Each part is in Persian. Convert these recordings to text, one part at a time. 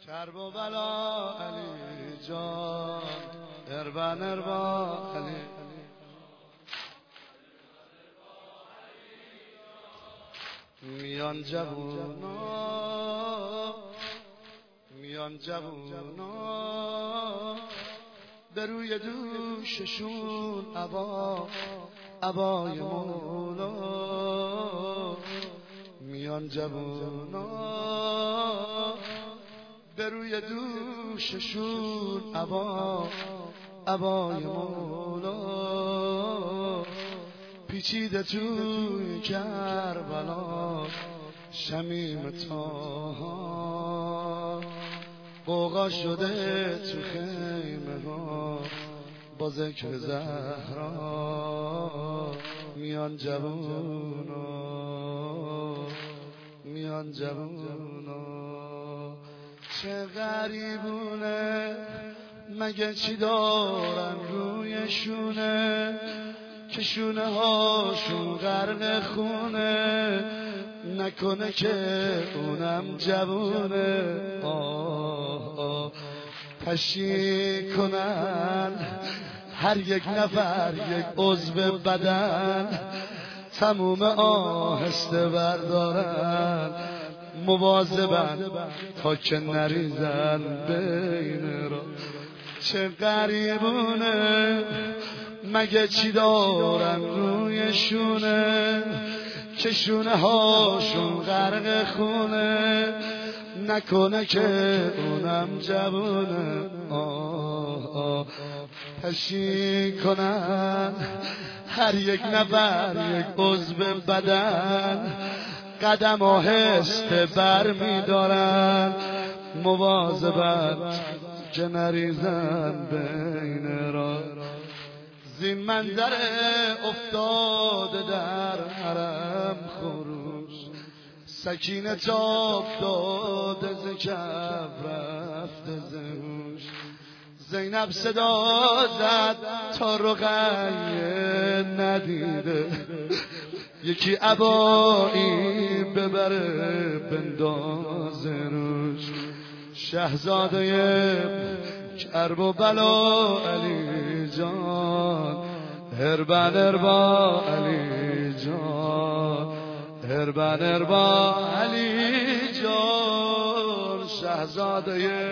کرب و بلا علی جان اربن اربا علی میان جوونا به روی دوششون عبای مولا میان جوونا به روی دوششون عبای مولا پیچیده توی کربلا شمیم تاها قوقا شده تو خیمه ها با ذکر زهرا میان جوونا چه غریبونه مگه چی دارن روی شونه که شونه هاشون غرق خونه نکنه که اونم جوونه پشی کنن هر یک نفر یک عضو بدن تموم آهسته بردارن مواظبن تا که نریزن بین را چه غریبونه مگه چی دارن روی شونه که شونه هاشون غرق خونه نکنه که اونم جوونه پشی کنن هر یک نفر یک عضو بدن قدم آهسته بر می دارن مواظبت که نریزن بین را زین منظره افتاده در حرم خروش سکینه تاب داده ز کف رفته ز هوش زینب صدا زد تا رقیه ندیده یکی عبایی ببره بنداز روش شهزاده کرب و بلا علی جان اربن اربا علی جان اربن اربا علی جان شهزاده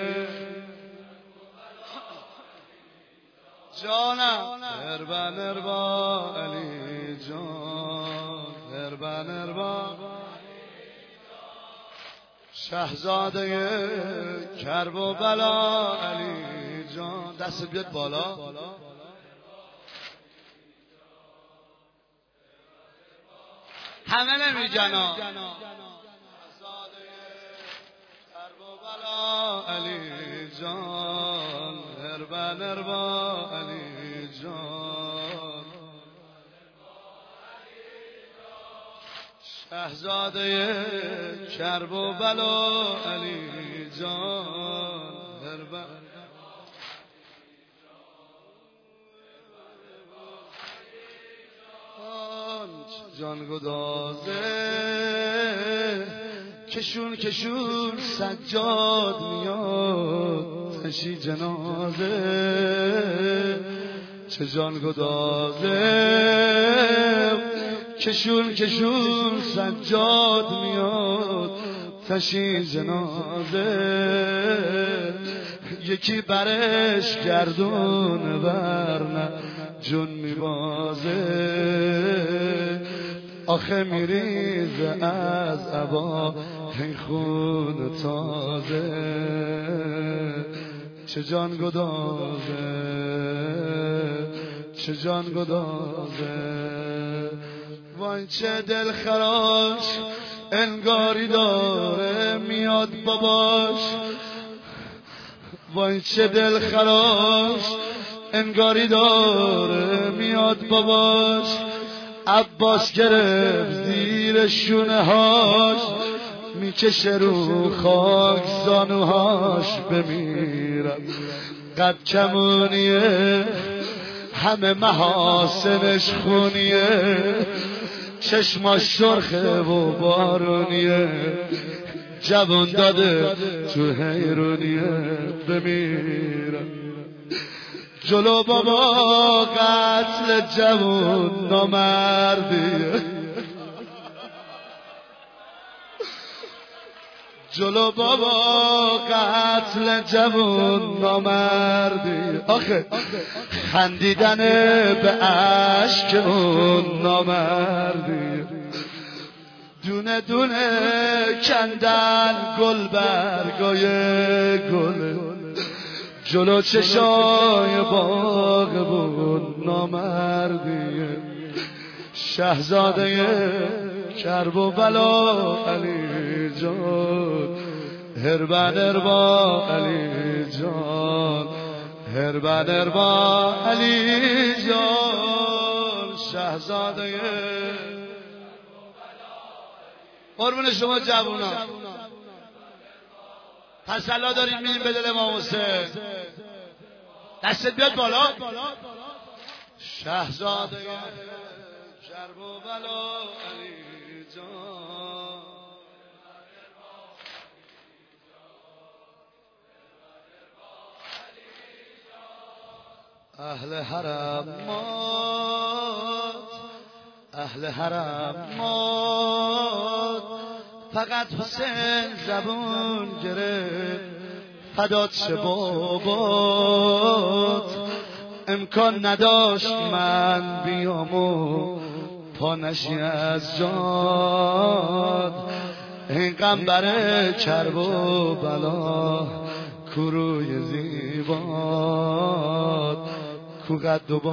جانم اربن اربا علی جان اربن اربا شهزاده کرب و بلا علی جان دست بیاد بالا همه نمی جنا شهزاده کرب و بلا علی جان اربن اربا علی جان شهزاده کرب و بلا علی جان اربن جان گدازه کشون سجاد میاد تشی جنازه چه جان گدازه کشون سجاد میاد تشی جنازه یکی برش گردون ورنه جون میبازه آخه میریزه از عبا این خون تازه چه جان گدازه وای چه دل خراش انگاری داره میاد باباش وای چه دل خراش انگاری داره میاد باباش عباس گرفت زیر شونه هاش میکشه رو خاک زانوهاش بمیرم قد کمونیه همه محاسنش خونیه چشماش سرخه و بارونیه جوان داده تو حیرونیه بمیرم. جلو بابا قتل جوان نامردیه، جلو بابا قتل جوان نامردی. آخه خندیدن به عشق اون نامردی، دونه دونه کندن گل برگای گل جلو چشای باغ بود نامردی. شهزاده کرب و بلا علی جان، هربن اربا علی جان، هربن اربا علی جان. شهزاده قربون شما جوونا، تسلا دارید میدیم به دل امام حسین. دستت بیاد بالا. شهزاده کرب و بلا علی جان، اهل حرم مات، اهل حرم مات، فقط حسین زبون گرفت فدات شه بابات. امکان نداشت من بیام و پا نشی از جاد. این قنبر کرب و بلا کوروی زیباد، کو قد و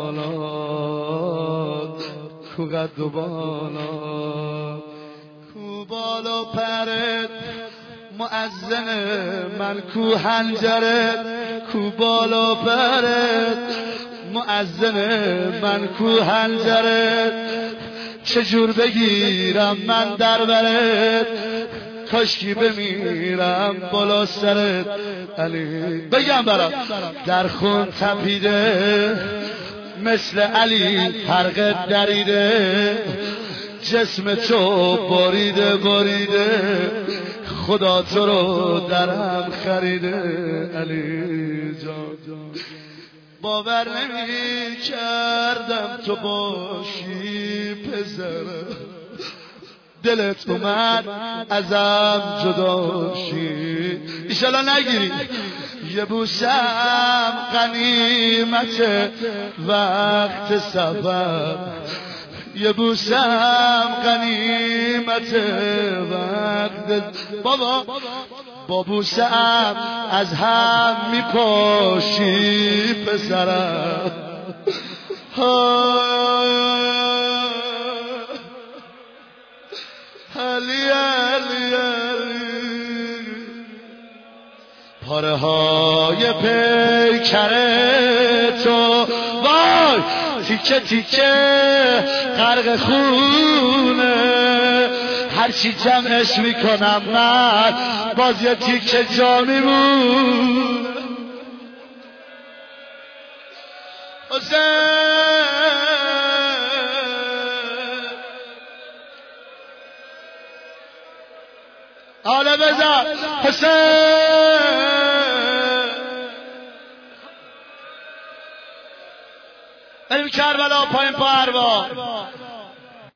بالات، کو قد و بالات، کو بالا پرت مؤذن من، کو حنجرت، کو بالا پرت مؤذن من، کو حنجرت. چجور بگیرم من در برت، کاشکی بمیرم بالا سرت علی. بگم برام در خون تپیده مثل علی حرقت دریده، جسم تو بریده بریده، خدا تو رو درم خریده علی جان. باور نمی کردم تو باشی پسرم، دلت اومد ازم جدا شی. ایشالا نگیری یه بوسم غنیمت وقت سفر، یه بوسم غنیمت وقت. بابا با بوسم از هم میپاشی پسرم. علی علی علی، پاره های پیکر تو وای تیکه تیکه غرق خونه، هرچی جمعش میکنم من باز یه تیکه جا میمونه. حسین حالا بزن حسین، بریم کربلا پایین پا اروا.